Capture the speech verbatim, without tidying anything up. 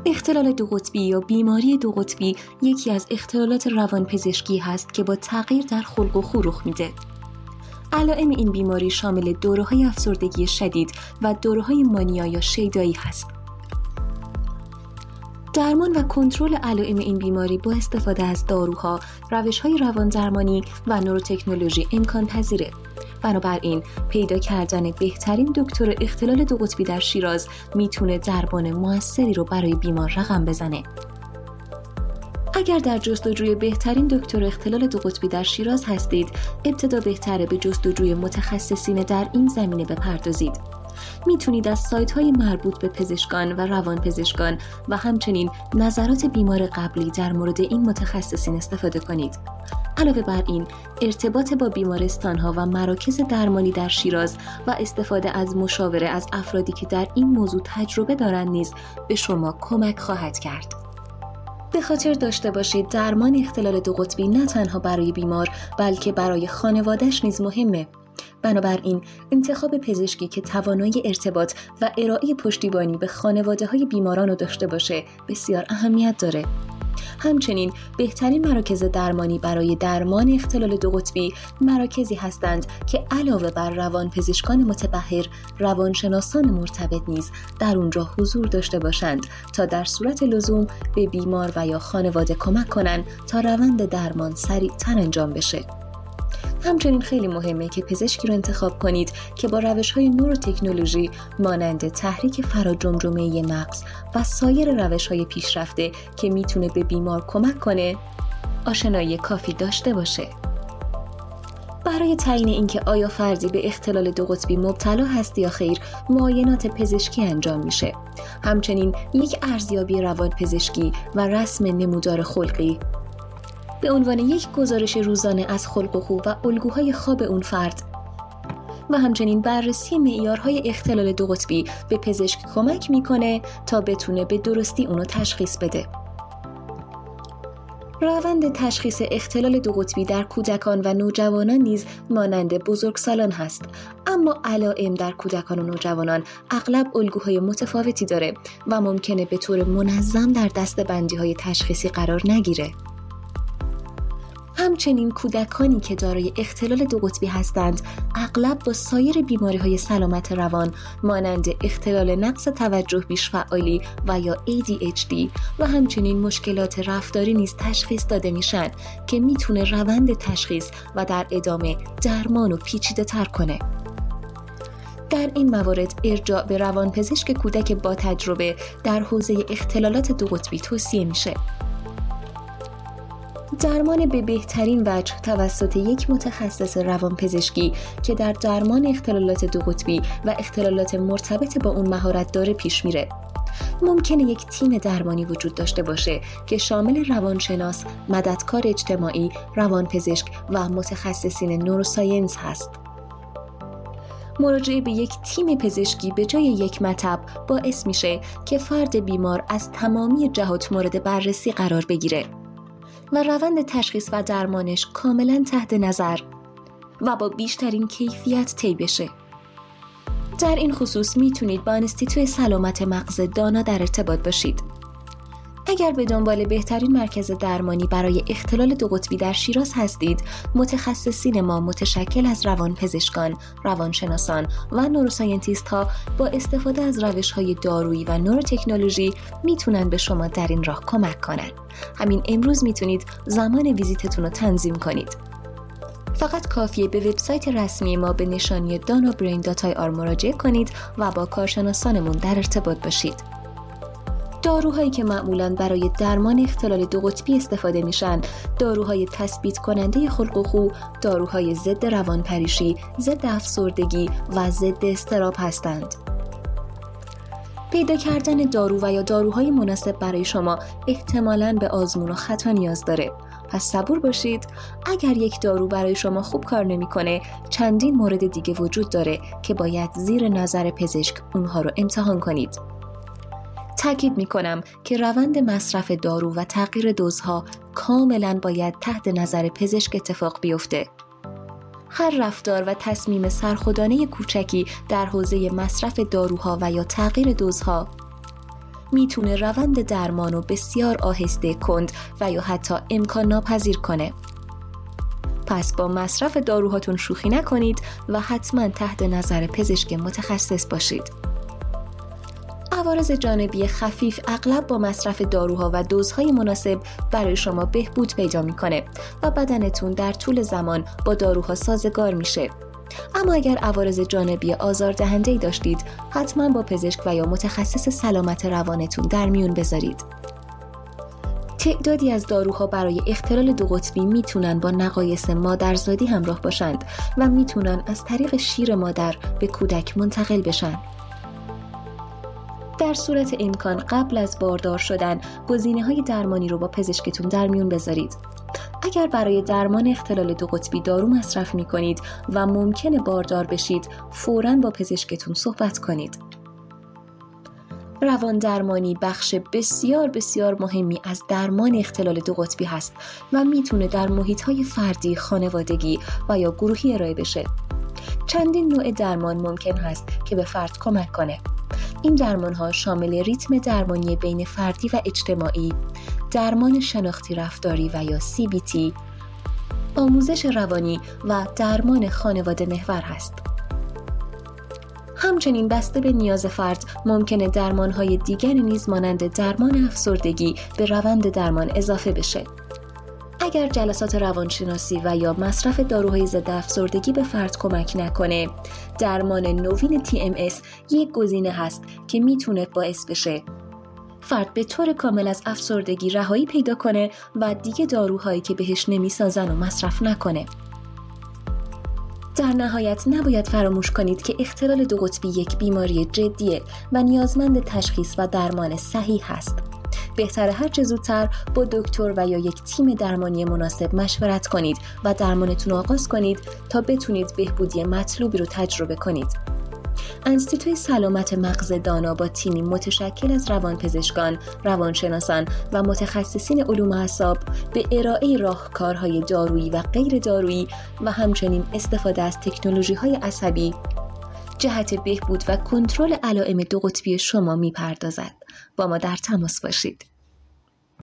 اختلال دو قطبی یا بیماری دو قطبی یکی از اختلالات روانپزشکی هست که با تغییر در خلق و خو رخ میده. علائم این بیماری شامل دوره‌های افسردگی شدید و دوره‌های مانیا یا شیدایی هست. درمان و کنترل علائم این بیماری با استفاده از داروها، روش‌های رواندرمانی و نوروتکنولوژی امکان پذیره. بنابراین پیدا کردن بهترین دکتر اختلال دو قطبی در شیراز میتونه درمان موثری رو برای بیمار رقم بزنه. اگر در جستجوی بهترین دکتر اختلال دو قطبی در شیراز هستید، ابتدا بهتره به جستجوی متخصصین در این زمینه بپردازید. میتونید از سایت‌های مربوط به پزشکان و روانپزشکان و همچنین نظرات بیمار قبلی در مورد این متخصصین استفاده کنید. علاوه بر این، ارتباط با بیمارستان‌ها و مراکز درمانی در شیراز و استفاده از مشاوره از افرادی که در این موضوع تجربه دارند نیز به شما کمک خواهد کرد. به خاطر داشته باشید درمان اختلال دو قطبی نه تنها برای بیمار بلکه برای خانواده‌اش نیز مهمه. بنابراین انتخاب پزشکی که توانایی ارتباط و ارائه پشتیبانی به خانواده‌های بیماران رو داشته باشه بسیار اهمیت داره. همچنین بهترین مراکز درمانی برای درمان اختلال دو قطبی مراکزی هستند که علاوه بر روانپزشکان متبحر، روانشناسان مرتبط نیز در اونجا حضور داشته باشند تا در صورت لزوم به بیمار و یا خانواده کمک کنند تا روند درمان سریع‌تر انجام بشه. همچنین خیلی مهمه که پزشکی رو انتخاب کنید که با روش‌های نوروتکنولوژی مانند تحریک فراجمجمه مغز و سایر روش‌های پیشرفته که میتونه به بیمار کمک کنه، آشنایی کافی داشته باشه. برای تعیین اینکه آیا فردی به اختلال دو قطبی مبتلا هست یا خیر، معاینات پزشکی انجام میشه. همچنین یک ارزیابی روانپزشکی و رسم نمودار خلقی به عنوان یک گزارش روزانه از خلق و خو و الگوهای خواب اون فرد و همچنین بررسی معیارهای اختلال دو قطبی به پزشک کمک میکنه تا بتونه به درستی اونو تشخیص بده. روند تشخیص اختلال دو قطبی در کودکان و نوجوانان نیز مانند بزرگسالان هست، اما علائم در کودکان و نوجوانان اغلب الگوهای متفاوتی داره و ممکنه به طور منظم در دسته‌بندی‌های تشخیصی قرار نگیره. همچنین کودکانی که دارای اختلال دو قطبی هستند اغلب با سایر بیماری‌های سلامت روان مانند اختلال نقص توجه بیش فعالی و یا ای دی اچ دی و همچنین مشکلات رفتاری نیز تشخیص داده میشن که میتونه روند تشخیص و در ادامه درمان و پیچیده تر کنه. در این موارد ارجاع به روانپزشک کودک با تجربه در حوزه اختلالات دو قطبی توصیه میشه. درمان به بهترین وجه توسط یک متخصص روانپزشکی که در درمان اختلالات دو قطبی و اختلالات مرتبط با اون مهارت داره پیش میره. ممکنه یک تیم درمانی وجود داشته باشه که شامل روانشناس، مددکار اجتماعی، روانپزشک و متخصصین نوروساینس هست. مراجعه به یک تیم پزشکی به جای یک مطب باعث میشه که فرد بیمار از تمامی جهات مورد بررسی قرار بگیره و روند تشخیص و درمانش کاملا تحت نظر و با بیشترین کیفیت طی بشه. در این خصوص میتونید با انستیتوی سلامت مغز دانا در ارتباط باشید. اگر به دنبال بهترین مرکز درمانی برای اختلال دو قطبی در شیراز هستید، متخصصین ما متشکل از روانپزشکان، روانشناسان و نوروساینتیست ها با استفاده از روش‌های دارویی و نوروتکنولوژی میتونن به شما در این راه کمک کنن. همین امروز میتونید زمان ویزیتتون رو تنظیم کنید. فقط کافیه به وبسایت رسمی ما به نشانی دانا برین دات آی آر مراجعه کنید و با کارشناسانمون در ارتباط باشید. داروهایی که معمولاً برای درمان اختلال دو قطبی استفاده میشن، داروهای تثبیت کننده خلق و خو، داروهای ضد روانپریشی، ضد افسردگی و ضد اضطراب هستند. پیدا کردن دارو و یا داروهای مناسب برای شما احتمالاً به آزمون و خطا نیاز داره. پس صبور باشید. اگر یک دارو برای شما خوب کار نمیکنه، چندین مورد دیگه وجود داره که باید زیر نظر پزشک اونها رو امتحان کنید. تأکید میکنم که روند مصرف دارو و تغییر دوزها کاملا باید تحت نظر پزشک اتفاق بیفته. هر رفتار و تصمیم سرخودانه کوچکی در حوزه مصرف داروها و یا تغییر دوزها میتونه روند درمان رو بسیار آهسته، کند و یا حتی امکان ناپذیر کنه. پس با مصرف داروهاتون شوخی نکنید و حتما تحت نظر پزشک متخصص باشید. عوارض جانبی خفیف اغلب با مصرف داروها و دوزهای مناسب برای شما بهبود پیدا میکنه و بدنتون در طول زمان با داروها سازگار میشه. اما اگر عوارض جانبی آزاردهنده‌ای داشتید، حتما با پزشک و یا متخصص سلامت روانتون در میون بذارید. تعدادی از داروها برای اختلال دو قطبی میتونن با نقایص مادرزادی همراه باشند و میتونن از طریق شیر مادر به کودک منتقل بشن. در صورت امکان قبل از باردار شدن گزینه‌های درمانی رو با پزشکتون در میون بذارید. اگر برای درمان اختلال دو قطبی دارو مصرف می‌کنید و ممکنه باردار بشید، فوراً با پزشکتون صحبت کنید. روان درمانی بخش بسیار بسیار مهمی از درمان اختلال دو قطبی هست و میتونه در محیط‌های فردی، خانوادگی و یا گروهی ارائه بشه. چندین نوع درمان ممکن هست که به فرد کمک کنه. این درمان‌ها شامل ریتم درمانی بین فردی و اجتماعی، درمان شناختی رفتاری و یا سی بی تی، آموزش روانی و درمان خانواده محور هست. همچنین بسته به نیاز فرد ممکنه درمان‌های دیگری نیز مانند درمان افسردگی به روند درمان اضافه بشه. اگر جلسات روانشناسی و یا مصرف داروهای ضد افسردگی به فرد کمک نکنه، درمان نوین تی ام اس یک گزینه هست که میتونه باعث بشه فرد به طور کامل از افسردگی رهایی پیدا کنه و دیگه داروهایی که بهش نمیسازن و مصرف نکنه. در نهایت نباید فراموش کنید که اختلال دو قطبی یک بیماری جدیه و نیازمند تشخیص و درمان صحیح هست. بهتره هر چه زودتر با دکتر و یا یک تیم درمانی مناسب مشورت کنید و درمانتون آغاز کنید تا بتونید بهبودی مطلوبی رو تجربه کنید. انستیتوی سلامت مغز دانا با تیمی متشکل از روانپزشکان، روانشناسان و متخصصین علوم اعصاب به ارائه راهکارهای دارویی و غیر دارویی و همچنین استفاده از تکنولوژی‌های عصبی جهت بهبود و کنترل علائم دو قطبی شما می‌پردازد. با ما در تماس باشید.